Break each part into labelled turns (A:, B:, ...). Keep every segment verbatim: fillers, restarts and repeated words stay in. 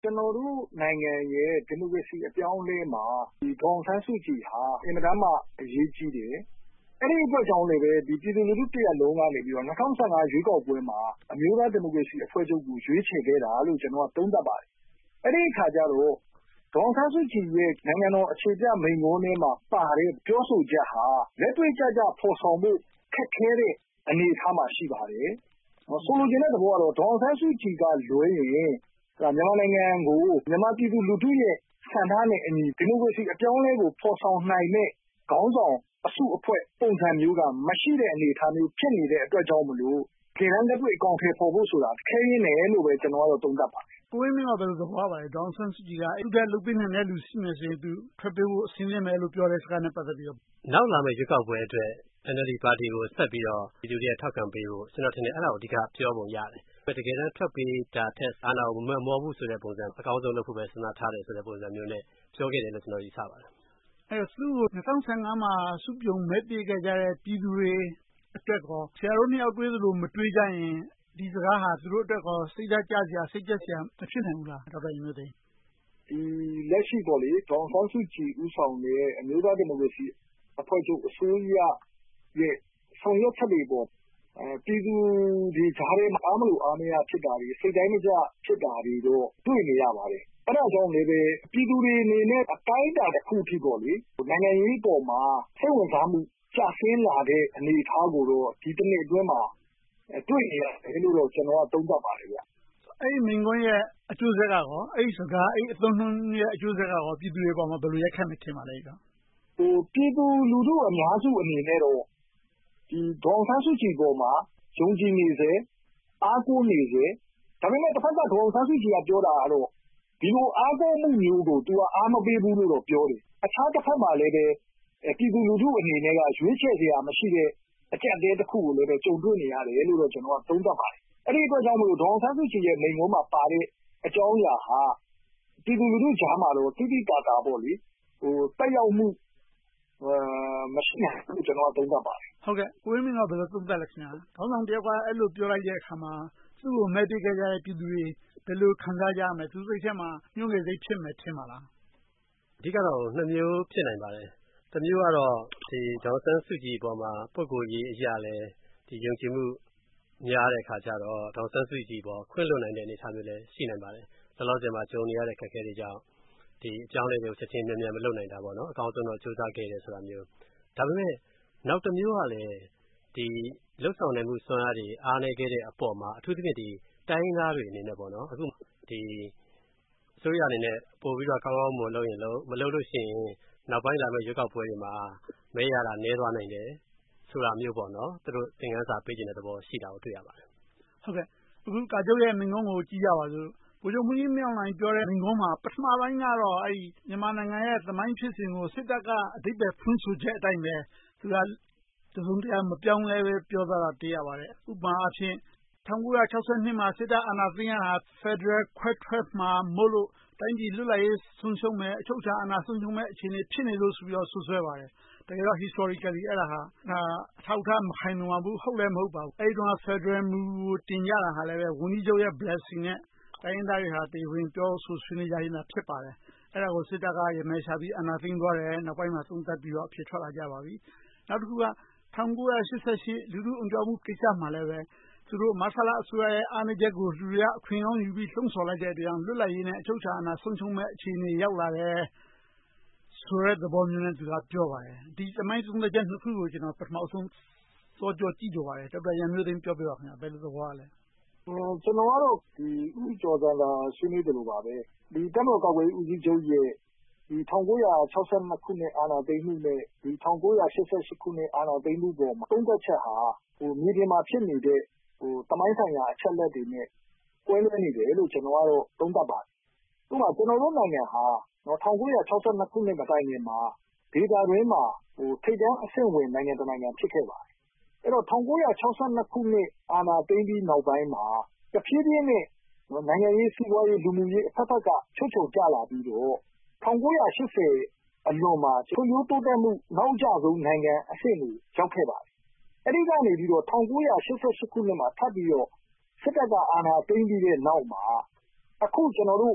A: ကျွန်တော်တို့နိုင်ငံရဲ့ဒီမိုကရေစီအပြောင်းအလဲမှာဒီဒေါ်အောင်ဆန်းစုကြည်ဟာအင်မတန်မှအရေးကြီးတယ်။အဲ့ဒီအတွက်ကြောင့်လည်းပဲဒီပြည်သူလူထုတရက်လုံးကနေပြီးတော့၂၀၁၅ရွေးကောက်ပွဲမှာအမျိုးသားဒီမိုကရေစီအဖွဲ့ချုပ်ကိုရွေးချယ်ခဲ့တာလို့ကျွန်တော်ကသုံးသပ်ပါတယ်။အဲ့ဒီအခါကျတော့ဒေါ်အောင်ဆန်းစုကြည်ရဲ့နိုင်ငံတော်အခြေပြမိန့်ခွန်းထဲမှာပါတဲ့ပြောဆိုချက်ဟာလက်တွေ့ကျကျဖော်ဆောင်ဖို့ခက်ခဲတဲ့အနေအထားမှာရှိပါတယ်။ဆိုလိုချင်တဲ့သဘောကတော့ဒေါ်အောင်ဆန်းစုကြည်ကလွဲရင်မြန်မာနိုင်ငံကိုမြန်မာပြည်သူလူထုရဲ့ဆန္ဒနဲ့အညီဒီမိုကရေစီအပြောင်းအလဲကိုဖော်ဆောင်နိုင်တဲ့ခေါင်းဆောင်အစုအဖွဲ့ပုံစံမျိုးကမရှိတဲ့အနေအထားမျိုးဖြစ်နေတဲ့အတွက်ကြောင့်မလို့ခေတ်လက်တွေ့အကောင်အထည်ဖော်ဖို့ဆိုတာခဲရင်းတယ်လို့ပဲကျွန်တော်ကတော့သုံးသပ်ပါတယ်
B: ။ကိုဝင်းမင်းကဘယ်လိုသဘောရပါလဲဒေါ်အောင်ဆန်းစုကြည်ကသူ့တဲ့လုပ်ပေးနိုင်တဲ့လူရှိနေစေသူထွက်ပေးဖို့အစင်းင်းမယ်လို့ပြောတဲ့စကားနဲ့ပတ်သက်ပြီးတော့
C: နောက်လာမယ့်ရွေးကောက်ပွဲအတွက် N L D ပါတီကိုဆက်ပြီးတော့ပြည်သူတွေကထောက်ခံပေးဖို့ကျွန်တော်ထင်တယ်အဲ့ဒါကိုအဓိကပြောပုံရတယ်။တကယ်တမ်းထွက်ပေးတာထက်အာဏာကိုမမောဘူးဆိုတဲ့ပုံစံအကောင်းဆုံးလုပ်ဖို့ပဲစဉ်းစားထားတယ်ဆိုတဲ့ပုံစံမျိုးနဲ့ပြောခဲ့တယ်လို့ကျွန်တော်ယူဆပါတယ်
B: ။အဲ့တော့သူ့ကို၂၀၁၅မှာစုပြုံမဲ့ပြေခဲ့ကြတဲ့ပြည်သူတွေအတွက်ကောဆရာတို့နှစ်ယောက်တွေးသလိုမတွေးကြရင်ဒီစကားဟာသူတို့အတွက်ကောစိတ်ဓာတ်ကျစရာစိတ်ကြက်စရာမဖြစ်နိုင်ဘူးလားဒေါက်တာရင်မျိုးသိန်း
A: ဒီလက်ရှိပေါ်လေဒေါ်အောင်ဆန်းစုကြည်ဦးဆောင်တဲ့အမျိုးသားဒီမိုကရေစီအဖွဲ့ချုပ်အစိုးရရဲ့ဆောင်ရွက်ချက်တွေပေါ်အဲပြည်သူဒီဂျားထဲမှာအားမလို့အားမရဖြစ်တာတွေစိတ်တိုင်းမကျဖြစ်တာတွေတော့တွေ့နေရပါတယ်အဲ့ဒါကြောင့်လည်းပဲပြည်သူတွေအနေနဲ့အတိုင်းအတာတစ်ခုထိပေါ့လေနိုင်ငံရေးပေါ်မှာစိတ်ဝင်စားမှုကျဆင်းလာတဲ့အနေအထားကိုတော့ဒီတစ်နှစ်အတွင်းမှာတွေ့နေရတယ်လို့တော့ကျွန်တော်ကသုံးသပ်ပါတယ်ဗျ
B: အဲ့ဒီမိန်ကွန်းရဲ့အကျိုးဆက်ကရောအဲ့ဒီစကားအဲ့အသုံးနှုန်းရဲ့အကျိုးဆက်ကရောပြည်သူတွေပေါ်မှာဘယ်လိုရိုက်ခတ်မယ်ထင်ပါလဲတော့
A: ဟိုပြည်သူလူထုအများစုအနေနဲ့တော့ဒီဒေါ်အောင်ဆန်းစုကြည်ပေါ်မှာယုံကြည်နေစေအားကိုးနေစေဒါပေမဲ့တစ်ဖက်ကဒေါ်အောင်ဆန်းစုကြည်ကပြောတာကတော့ဒီလိုအားကိုးမှုမျိုးကို तू ကအားမပေးဘူးလို့တော့ပြောတယ်အခြားတစ်ဖက်မှာလည်းပဲပြည်သူလူထုအနေနဲ့ကရွေးချယ်စရာမရှိတဲ့အကြက်တဲတစ်ခုကိုလည်းပဲကြုံတွေ့နေရတယ်လို့တော့ကျွန်တော်ကသုံးသပ်ပါတယ်အဲ့ဒီအတွက်ကြောင့်မို့လို့ဒေါ်အောင်ဆန်းစုကြည်ရဲ့မိန့်ခွန်းမှာပါတဲ့အကြောင်းအရာဟာပြည်သူလူထုကြားမှာတော့တိတိကျကျပေါ့လေဟိုတက်ရောက်မှုအဲမရှိဘူးလို့ကျွန်တော်သုံးသပ်ပါတယ်
B: ဟုတ်ကဲ့ကိုဝင်းမင်းကဘယ်လိုသုံးသပ်လဲခင်ဗျာခေါင်းဆောင်တယောက်ကအဲ့လိုပြောလိုက်တဲ့အခါမှာသူ့ကိုမဲ့ပေးခဲ့ကြတဲ့ပြည်သူတွေဘယ်လိုခံစားကြရမလဲသူစိတ်ထဲမှာညှို့ငယ်စိတ်ဖြစ်မယ်ထင်ပါလား
C: အဓိကတော့နှစ်မျိုးဖြစ်နိုင်ပါတယ်တစ်မျိုးကတော့ဒီဒေါ်ဆန်းစုကြည်ပေါ်မှာပုဂ္ဂိုလ်ရေးအရာလဲဒီယုံကြည်မှုများတဲ့အခါကျတော့ဒေါ်ဆန်းစုကြည်ပေါ်ခွင့်လွှတ်နိုင်တဲ့အနေအထားမျိုးလည်းရှိနိုင်ပါတယ်လောလောဆယ်မှာကြုံနေရတဲ့ခက်ခဲတွေကြောင့်ဒီအကြောင်းလေးတွေကိုချက်ချင်းမြန်မြန်မလုပ်နိုင်တာပေါ့နော်အကောင်းဆုံးတော့စူးစမ်းခဲ့တယ်ဆိုတာမျိုးဒါပေမဲ့နောက်တစ်မျိုးကလည်းဒီလှုပ်ဆောင်နိုင်မှုစွမ်းအားတွေအားနည်းခဲ့တဲ့အပေါ်မှာအထူးသဖြင့်ဒီတိုင်းသားတွေအနေနဲ့ပေါ့နော်အခုဒီဆိုရအနေနဲ့ပို့ပြီးတော့ကောင်းကောင်းမလုပ်ရင်လုံးမလုပ်လို့ရှိရင်နောက်ပိုင်းလာမယ့်ရွေးကောက်ပွဲတွေမှာမဲရတာနည်းသွားနိုင်တယ်ဆိုတာမျိုးပေါ့နော်သူတို့သင်ခန်းစာပေးခြင်းတဲ့သဘောရှိတာကိုတွေ့ရပါတယ်
B: ဟုတ်ကဲ့အခုကာချုပ်ရဲ့မိန့်ခွန်းကိုကြည့်ကြပါစို့ဗိုလ်ချုပ်မှူးကြီးမင်းအောင်လှိုင်ပြောတဲ့မိန့်ခွန်းမှာပထမပိုင်းကတော့အဲ့ဒီမြန်မာနိုင်ငံရဲ့သမိုင်းဖြစ်စဉ်ကိုစစ်တပ်ကအဓိပ္ပာယ်ဖွင့်ဆိုချက်အတိုင်းပဲသူကသုံးတရားမပြောင်းလဲပဲပြောသွားတာတွေ့ရပါတယ်ဥပမာအဖြစ်၁၉၆၂မှာစစ်တပ်အာဏာသိမ်းရတာဖက်ဒရယ်ခွဲထွက်မှာမို့လို့တိုင်းပြည်လွတ်လပ်ရေးဆုံးရှုံးမယ်အချုပ်အခြာအာဏာဆုံးရှုံးမယ်အခြေအနေဖြစ်နေလို့ဆိုပြီးတော့ဆွဆွဲပါတယ်တကယ်တော့ historically အဲ့ဒါဟာအထောက်အထားမခိုင်လုံပါဘူးဟုတ်လည်းမဟုတ်ပါဘူးအဲ့ဒီတော့ဖက်ဒရယ်မူကိုတင်ကြတာဟာလည်းပဲဝန်ကြီးချုပ်ရဲ့ blessing နဲ့တိုင်းရင်းသားတွေဟာတရားဝင်ပြောဆိုဆွေးနွေးကြရတာဖြစ်ပါတယ်အဲ့ဒါကိုစစ်တပ်ကရမယ်ရှာပြီးအာဏာသိမ်းသွားတယ်နောက်ပိုင်းမှာသုံးသပ်ပြီးတော့အဖြစ်ထွက်လာကြပါပြီနောက်တစ်ခုက၁၉၈၈လူထုအုံကြွမှုကိစ္စမှာလည်းပဲသူတို့မဆလာအစိုးရရဲ့အားနည်းချက်ကိုလူတွေကအခွင့်အရေးယူပြီးလှုံ့ဆော်လိုက်တဲ့အတွက်လွတ်လပ်ရေးနဲ့အချုပ်အခြာအာဏာဆုံးရှုံးမဲ့အခြေအနေရောက်လာတယ်ဆိုတဲ့သဘောမျိုးနဲ့သူကပြောပါတယ်ဒီသမိုင်းသုံးသပ်ချက်နှစ်ခုကိုကျွန်တော်ပထမဆုံးစောကြောကြည့်ကြပါတယ်ဒေါက်တာရန်မျိုးသိမ်းပြောပြပါခင်ဗျာဘယ်လိုသဘောလဲ
A: ဟိုကျွန်တော်ကတော့ဒီဥကျော်စံသာဆွေးနွေးတယ်လို့ပါပဲဒီတက်မော်ကောက်ဝေးဦးစီးချုပ်ရဲ့ဒီ၁၉၆၂ခုနှစ်အာဏာသိမ်းမှုနဲ့ဒီ၁၉၈၈ခုနှစ်အာဏာသိမ်းမှုပေါ်မှာသုံးသက်ချက်ဟာဟိုမြေပြင်မှာဖြစ်နေတဲ့ဟိုတမိုင်းဆိုင်ရာအချက်လက်တွေနဲ့ကွဲလွဲနေတယ်လို့ကျွန်တော်ကတော့သုံးသပ်ပါတယ်ဥပမာကျွန်တော်တို့နိုင်ငံဟာနော်၁၉၆၂ခုနှစ်မတိုင်ခင်မှာဒေသတွင်းမှာဟိုထိပ်တန်းအဆင့်ဝင်နိုင်ငံတစ်နိုင်ငံဖြစ်ခဲ့ပါတယ်အဲ့တော့၁၉၆၂ခုနှစ်အာဏာသိမ်းပြီးနောက်ပိုင်းမှာတဖြည်းဖြည်းနဲ့နိုင်ငံရေးစီးပွားရေးလူမှုရေးအဖက်ဖက်ကချွတ်ချုံကျလာပြီးတော့၁၉၈၀အလွန်မှာချိုးရိုးတိုးတက်မှုနောက်ကျဆုံးနိုင်ငံအဆင့်ကိုရောက်ခဲ့ပါတယ်အဲ့ဒီကနေပြီးတော့၁၉၈၈ခုနှစ်မှာထပ်ပြီးတော့စစ်တပ်ကအာဏာသိမ်းပြီးတဲ့နောက်မှာအခုကျွန်တော်တို့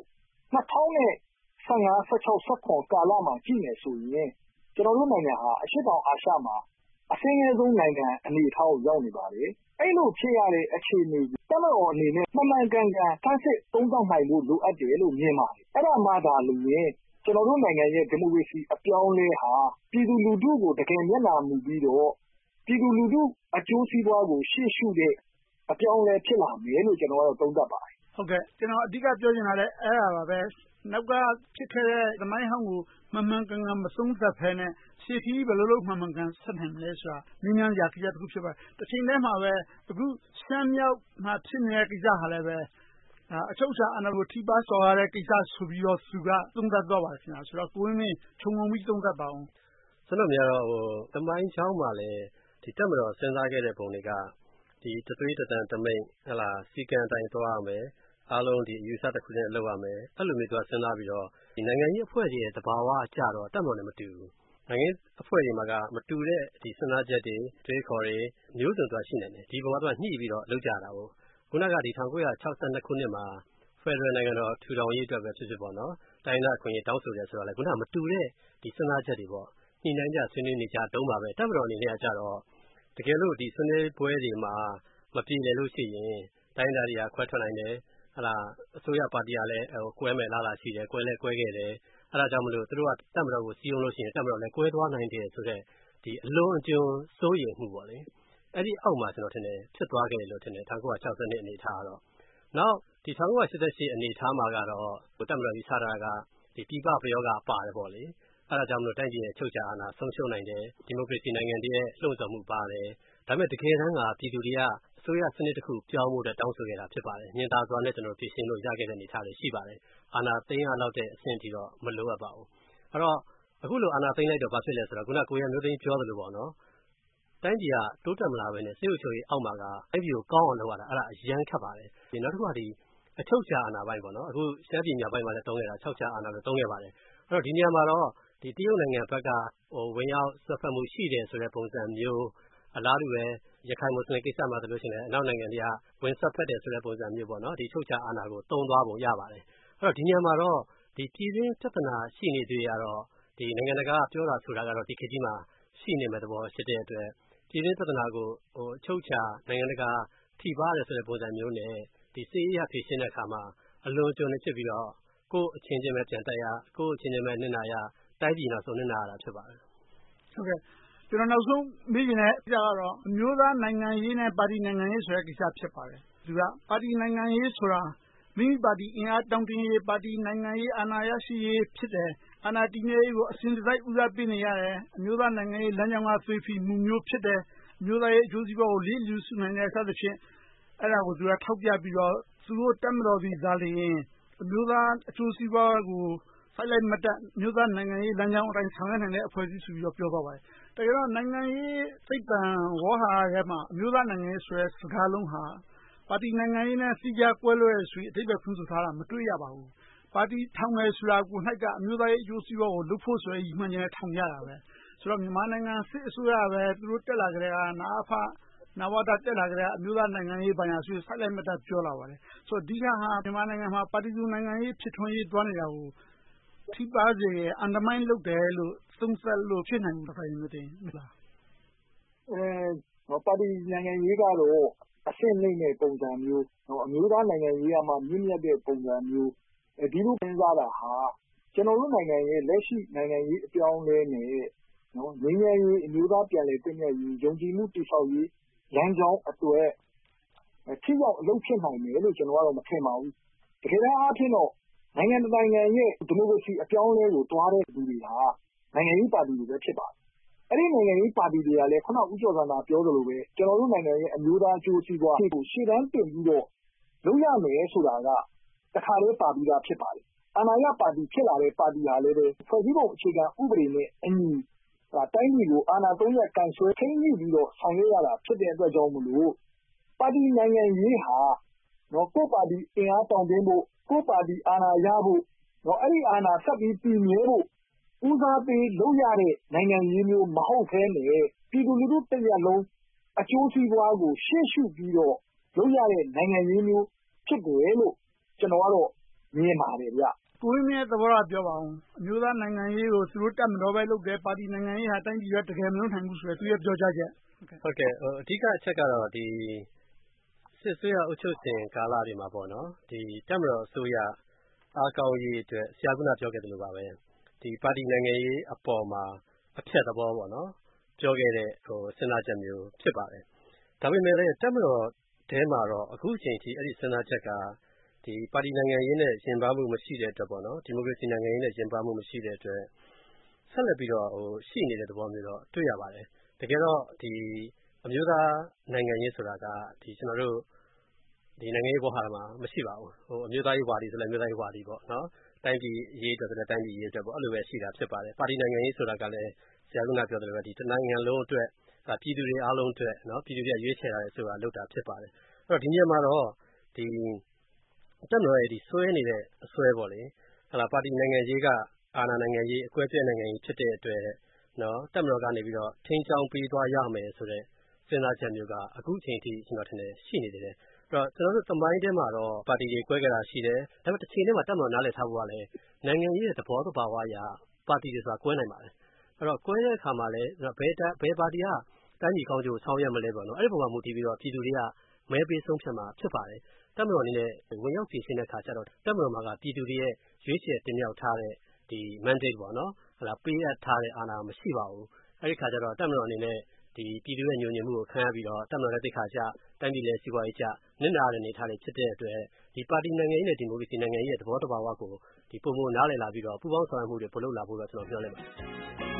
A: ၂၀၁၅ ၁၆ ၁၇ ကာလမှာကြည့်မယ်ဆိုရင်ကျနော်တို့နိုင်ငံဟာအရှေ့တောင်အာရှမှာအဆင်းရဲဆုံးနိုင်ငံအနေအထားကိုရောက်နေပါတယ်။အဲ့လိုဖြစ်ရတဲ့အခြေအနေကိုတပ်မတော်အနေနဲ့မှန်မှန်ကန်ကန်ဆန်းစစ်သုံးသပ်နိုင်ဖို့လိုအပ်တယ်လို့မြင်ပါတယ်။အဲ့ဒါမှသာလျှင်ကျနော်တို့နိုင်ငံရဲ့ဒီမိုကရေစီအပြောင်းအလဲဟာပြည်သူလူထုကိုတကယ်မျက်နှာမူပြီးတော့ပြည်သူလူထုအကျိုးစီးပွားကိုရှေ့ရှုတဲ့အပြောင်းအလဲဖြစ်လာမယ်လို့ကျနော်ကတော့သုံးသပ်ပါတယ်
B: ။ဟုတ်ကဲ့ကျနော်အဓိကပြောချင်တာလည်းအဲ့ဒါပါပဲ။နောက်ကဖြစ်ခဲ့တဲ့သမိုင်းဟောင်းကိုမှန်မှန်ကန်ကန်မသုံးသပ်ဘဲနဲ့ရှေ့ခရီးဘယ်လိုလုပ်မှန်မှန်ကန်ဆက်နိုင်မလဲဆိုတာမြင်းများစရာကိစ္စတစ်ခုဖြစ်ပါတယ်။တစ်ချိန်တည်းမှာပဲအခုရှမ်းမြောက်မှာဖြစ်နေတဲ့ကိစ္စဟာလည်းပဲအချုပ်အခြာအာဏာကိုထိပါးစော်ရတဲ့ကိစ္စဆိုပြီးတော့သူကသုံးသပ်သွားပါတယ်ခင်ဗျာ။ဆိုတော့ကိုဝင်းမင်းခြုံငုံပြီးသုံးသပ်ပါဦး
C: ။ကျွန်တော်များတော့ဟိုသမိုင်းချောင်းမှာလည်းဒီတက်မတော်စဉ်းစားခဲ့တဲ့ပုံတွေကဒီတသွေးတတန်တမိတ်ဟလာစီကံအတိုင်းသွားရမယ်အားလုံးဒီယူဆတစ်ခုနဲ့လုပ်ရမယ်အဲ့လိုမျိုးသူကစဉ်းစားပြီးတော့ဒီနိုင်ငံရေးအဖွဲ့ကြီးရဲ့သဘာဝအကြတော့တက်မတော်နဲ့မတူဘူးနိုင်ငံအဖွဲ့တွေမှာကမတူတဲ့ဒီစဉ်းစားချက်တွေတွေးခေါ်တွေမျိုးစုံသွားရှိနေတယ်ဒီဘဝတော့ညှိပြီးတော့လုပ်ကြတာကိုခုနကဒီ၁၉၆၂ခုနှစ်မှာဖက်ဒရယ်နိုင်ငံတော်ထူထောင်ရေးအတွက်ပဲဖြစ်ဖြစ်ပေါ့နော်တိုင်းဒေသအခွင့်အရေးတောင်းဆိုတယ်ဆိုတော့လေခုနကမတူတဲ့ဒီစဉ်းစားချက်တွေပေါ့ညှိနှိုင်းကြဆွေးနွေးနေကြတုံးပါပဲတက်မတော်အနေနဲ့ကြတော့တကယ်လို့ဒီဆွေးနွေးပွဲတွေမှာမပြေလည်လို့ရှိရင်တိုင်းဒေသတွေကခွဲထွက်နိုင်တယ်ဟလာအစိုးရပါတီကလည်းဟိုကွဲမဲ့လားလားရှိတယ်ကွဲလဲကွဲခဲ့တယ်အဲ့ဒါကြောင့်မလို့သူတို့ကတက်မတော်ကိုစီးအောင်လို့ရှိရင်တက်မတော်လည်းကွဲသွားနိုင်တယ်ဆိုတော့ဒီအလွန်အကျွံစိုးရိမ်မှုပေါ့လေအဲ့ဒီအောက်မှာကျွန်တော်ထင်တယ်ဖြစ်သွားခဲ့တယ်လို့ထင်တယ်၁၉၆၂အနေထားတော့နောက်ဒီ၁၉၈၈အနေထားမှာကတော့ဟိုတက်မတော်ကြီးစတာကဒီပြပပယောဂပါတယ်ပေါ့လေအဲ့ဒါကြောင့်မလို့တိုင်းပြည်ရဲ့ချုပ်ချာအာဏာဆုံးရှုံးနိုင်တယ်ဒီမိုကရေစီနိုင်ငံတည်းရဲ့လှုံ့ဆော်မှုပါတယ်ဒါပေမဲ့တကယ်တမ်းကပြည်သူတွေကအစိုးရစနစ်တစ်ခုပြောင်းဖို့အတွက်တောင်းဆိုခဲ့တာဖြစ်ပါတယ်ညင်သာစွာနဲ့ကျွန်တော်ဖြည့်ရှင်းလို့ရခဲ့တဲ့အနေအထားတွေရှိပါတယ်အာဏာသိမ်းရလောက်တဲ့အဆင့်ထိတော့မလိုအပ်ပါဘူးအဲ့တော့အခုလိုအာဏာသိမ်းလိုက်တော့ဘာဖြစ်လဲဆိုတော့ခုနကိုရမျိုးသိန်းပြောသလိုပေါ့နော်တိုင်းပြည်ကတိုးတက်မလာဘဲနဲ့စေုပ်ချိုရေးအောက်မှာကအဲ့ဒီကိုကောင်းအောင်လုပ်ရတာအဲ့ဒါအရန်ခက်ပါတယ်ဒီနောက်တစ်ခုကဒီအချုပ်ချာအာဏာပိုင်းပေါ့နော်အခုရှမ်းပြည်မြောက်ပိုင်းမှာလည်းတုံးခဲ့တာအချုပ်ချာအာဏာလို့တုံးခဲ့ပါတယ်အဲ့တော့ဒီနေရာမှာတော့ဒီတရုတ်နိုင်ငံဘက်ကဟိုဝင်ရောက်ဆွတ်ဖက်မှုရှိတယ်ဆိုတဲ့ပုံစံမျိုးအလားတူပဲရခိုင်မွတ်စလင်ကိစ္စမှာဆိုလို့ရှိရင်အနောက်နိုင်ငံတွေကဝင်ဆွတ်ဖက်တယ်ဆိုတဲ့ပုံစံမျိုးပေါ့နော်ဒီချုပ်ချာအာဏာကိုတုံးသွားပုံရပါတယ်အဲ့တော့ဒီနေရာမှာတော့ဒီပြည်တွင်းပြဿနာရှိနေသေးရတော့ဒီနိုင်ငံတကာပြောတာဆိုတာကတော့ဒီခေတ်ကြီးမှာရှိနေမဲ့သဘောရှိတဲ့အတွက်ပြည်တွင်းပြဿနာကိုဟိုချုပ်ချာနိုင်ငံတကာထိပါတယ်ဆိုတဲ့ပုံစံမျိုးနဲ့ဒီစီးရဖြည့်ရှင်းတဲ့အခါမှာအလွန်ကျွံနေဖြစ်ပြီးတော့ကိုယ်အချင်းချင်းပဲပြန်တက်ရကိုယ်အချင်းချင်းပဲနစ်နာရတိုင်းပြည်နောက်ဆုံးနစ်နာရတာဖြစ်ပါတယ်
B: ဟုတ်ကဲ့ကျွန်တော်နောက်ဆုံးမေးချင်တဲ့အကြောင်းကတော့အမျိုးသားနိုင်ငံရေးနဲ့ပါတီနိုင်ငံရေးဆိုတဲ့ကိစ္စဖြစ်ပါတယ်သူကပါတီနိုင်ငံရေးဆိုတာမိမိပါတီအင်အားတောင်းတင်းရေးပါတီနိုင်ငံရေးအာဏာရရှိရေးဖြစ်တယ်အာဏာတည်မြဲရေးကိုအစဉ်တစိုက်ဦးစားပေးနေရတယ်အမျိုးသားနိုင်ငံရေးလမ်းကြောင်းကသွေးဖီမှုမျိုးဖြစ်တယ်အမျိုးသားရေးအကျိုးစီးပွားကိုလေးလူစုနိုင်တဲ့စသဖြင့်အဲ့ဒါကိုသူကထောက်ပြပြီးတော့သူတို့တက်မတော်သည်သာလျှင်အမျိုးသားအကျိုးစီးပွားကိုဖိုက်လိုက်မတက်မျိုးသားနိုင်ငံရေးလမ်းကြောင်းအတိုင်းဆောင်ရွက်နိုင်တဲ့အဖွဲ့အစည်းဆိုပြီးတော့ပြောသွားပါတယ်။တကယ်တော့နိုင်ငံရေးစိတ်ပံဝေါ်ဟာရဲမှာအမျိုးသားနိုင်ငံရေးဆိုတဲ့စကားလုံးဟာပါတီနိုင်ငံရေးနဲ့စီးကြကွဲလွဲဆိုပြီးအဓိပ္ပာယ်ဖွင့်ဆိုထားတာမတွေ့ရပါဘူး။ပါတီထောင်မယ်ဆိုတာကို၌ကအမျိုးသားရေးအကျိုးစီးပွားကိုလုပ်ဖို့ဆိုရည်မှန်းချက်နဲ့ထောင်ကြတာပဲ။ဆိုတော့မြန်မာနိုင်ငံစစ်အစိုးရပဲသူတို့တက်လာကြတဲ့ကနာအဖနဝတတက်လာကြတဲ့အမျိုးသားနိုင်ငံရေးပိုင်းဆိုဖိုက်လိုက်မတက်ပြောလာပါတယ်။ဆိုတော့ဒီကဟာမြန်မာနိုင်ငံမှာပါတီစုနိုင်ငံရေးဖြစ်ထွန်းရေးတွားနေတာကိုထိပါးစေအန်ဒမိုင်းလုပ်တယ်လို့သုံးသပ်လို့ဖြစ်နိုင်မှာမသိဘူးလား
A: အဲပါတီနိုင်ငံရေးကတော့အဆင့်နှိမ့်တဲ့ပုံစံမျိုးအမျိုးသားနိုင်ငံရေးကမှမြင့်မြတ်တဲ့ပုံစံမျိုးဒီလိုစဉ်းစားတာဟာကျွန်တော်တို့နိုင်ငံရဲ့လက်ရှိနိုင်ငံရေးအပြောင်းအလဲနဲ့နော်ငြိမ်းချမ်းရေးအမျိုးသားပြန်လည်တည်မြဲရေးယုံကြည်မှုတည်ဆောက်ရေးလမ်းကြောင်းအတွက်ထိရောက်အလုပ်ဖြစ်နိုင်မယ်လို့ကျွန်တော်ကတော့မထင်ပါဘူးတကယ်တမ်းအားဖြင့်တော့နိုင်ငံတကာနိုင်ငံရဲ့ဒီမိုကရေစီအပြောင်းအလဲကိုတွားတဲ့လူတွေဟာနိုင်ငံရေးပါတီတွေပဲဖြစ်ပါတယ်။အဲ့ဒီနိုင်ငံရေးပါတီတွေကလည်းခုနဦးကျော်ဇံသာပြောသလိုပဲကျွန်တော်တို့နိုင်ငံရဲ့အမျိုးသားအကျိုးစီးပွားကိုရှေ့တန်းတင်ပြီးတော့လုပ်ရမယ်ဆိုတာကတခါလေးပါပြီးသားဖြစ်ပါတယ်။အာဏာရပါတီဖြစ်လာတဲ့ပါတီဟာလည်းပဲဖွဲ့စည်းပုံအခြေခံဥပဒေနဲ့အညီတိုင်းပြည်ကိုအာဏာသုံးရပ်ကန်ဆွဲထိန်းညှိပြီးတော့ဆောင်ရွက်ရတာဖြစ်တဲ့အတွက်ကြောင့်မလို့ပါတီနိုင်ငံရေးဟာနော်ကိုပါတီအင်အားတောင်းတင်းဖို့ကိုပါတီအာဏာရဖို့တော့အဲ့ဒီအာဏာဆက်ပြီးတည်မြဲဖို့ဦးစားပေးလုပ်ရတဲ့နိုင်ငံရေးမျိုးမဟုတ်ဘဲနဲ့ပြည်သူလူထုတစ်ရပ်လုံးအကျိုးစီးပွားကိုရှေ့ရှုပြီးတော့လုပ်ရတဲ့နိုင်ငံရေးမျိုးဖြစ်တယ်လို့ကျွန်တော်ကတော့မြင်ပါတယ်ဗျ
B: ကိုဝင်းမင်းရဲ့သဘောထားပြောပါအုံး။အမျိုးသားနိုင်ငံရေးကိုသူတို့တပ်မတော်ပဲလုပ်တယ်။ပါတီနိုင်ငံရေးဟာတိုင်းပြည်အတွက်တကယ်မလုပ်နိုင်ဘူးဆိုတဲ့သူ့ရဲ့ပြောကြားချက်။
C: ဟုတ်ကဲ့အဓိကအချက်ကတော့ဒီစစ်အစိုးရအုပ်ချုပ်စဉ်ကာလတွေမှာပေါ့နော်ဒီတပ်မတော်အစိုးရအားကောင်းရေးအတွက်ဆရာကပြောခဲ့တယ်လို့ပါပဲဒီပါတီနိုင်ငံရေးအပေါ်မှာအဖြတ်သဘောပေါ့နော်ပြောခဲ့တဲ့ဟိုစဉ်းစားချက်မျိုးဖြစ်ပါတယ်ဒါပေမဲ့လည်းတပ်မတော်ထဲမှာတော့အခုအချိန်ထိအဲ့ဒီစဉ်းစားချက်ကဒီပါတီနိုင်ငံရေးနဲ့ရှင်ပါမှုမရှိတဲ့အတွက်ပေါ့နော်ဒီမိုကရေစီနိုင်ငံရေးနဲ့ရှင်ပါမှုမရှိတဲ့အတွက်ဆက်လက်ပြီးတော့ဟိုရှိနေတဲ့သဘောမျိုးတော့တွေ့ရပါတယ်တကယ်တော့ဒီအမျိုးသားနိုင်ငံရေးဆိုတာကဒီကျွန်တော်တို့ဒီနိုင်ငံရေးဘောဟာမှာမရှိပါဘူးဟိုအမျိုးသားရေးဝါဒီဆိုလည်းအမျိုးသားရေးဝါဒီပေါ့နော်တိုင်းပြည်ရေးအတွက်ဆိုလည်းတိုင်းပြည်ရေးအတွက်ပေါ့အဲ့လိုပဲရှိတာဖြစ်ပါတယ်ပါတီနိုင်ငံရေးဆိုတာကလည်းဆရာကပြောတယ်ပဲဒီတနိုင်ငံလုံးအတွက်ပြည်သူတွေအားလုံးအတွက်နော်ပြည်သူတွေရွေးချယ်ရတယ်ဆိုတာလုပ်တာဖြစ်ပါတယ်အဲ့တော့ဒီညမှာတော့ဒီတက်မတော်ရဲ့ဒီဆွဲနေတဲ့အဆွဲပေါ့လေဟလာပါတီနိုင်ငံရေးကအာဏာနိုင်ငံရေးအကွဲပြဲနိုင်ငံရေးဖြစ်တဲ့အတွက်နော်တက်မတော်ကနေပြီးတော့ထင်းချောင်းပေးသွားရမယ်ဆိုတဲ့စဉ်းစားချက်မျိုးကအခုအချိန်ထိကျွန်တော်ထင်တယ်ရှိနေတယ်အဲ့တော့ကျွန်တော်တို့သမိုင်းထဲမှာတော့ပါတီတွေကွဲကြတာရှိတယ်ဒါပေမဲ့တစ်ချိန်တည်းမှာတက်မတော်နားလည်ထားဖို့ကလည်းနိုင်ငံရေးရဲ့သဘောတဘာဝအရပါတီတွေဆိုတာကွဲနိုင်ပါတယ်အဲ့တော့ကွဲတဲ့အခါမှာလည်းဘယ်ဘယ်ပါတီကတိုင်းပြည်ကောင်းကျိုးဆောင်ရွက်မလဲပေါ့နော်အဲ့ဒီပုံမှာမူတည်ပြီးတော့ပြည်သူတွေကမဲပေးဆုံးဖြတ်မှာဖြစ်ပါတယ်တက်မတော်အနေနဲ့ဝင်ရောက်ပြည်ရှင်းတဲ့အခါကျတော့တက်မတော်မှာကပြည်သူတွေရဲ့ရွေးချယ်တင်မြှောက်ထားတဲ့ဒီ mandate ပေါ့နော်ဟလာပေးအပ်ထားတဲ့အာဏာမရှိပါဘူးအဲ့ဒီခါကျတော့တက်မတော်အနေနဲ့ဒီပြည်သူရဲ့ညွှန်ညွှန်မှုကိုခံရပြီးတော့တက်မတော်ရဲ့တိခါကျတိုင်းပြည်ရဲ့စီးပွားရေးကျနစ်နာရတဲ့နေထားတွေဖြစ်တဲ့အတွက်ဒီပါတီနိုင်ငံရေးနဲ့ဒီမိုကရေစီနိုင်ငံရေးရဲ့သဘောတဘာဝကိုဒီပုံမှန်နားလည်လာပြီးတော့ပူးပေါင်းဆောင်ရွက်မှုတွေပို့လုပ်လာဖို့တော့ကျွန်တော်ပြောလိုက်ပါတယ်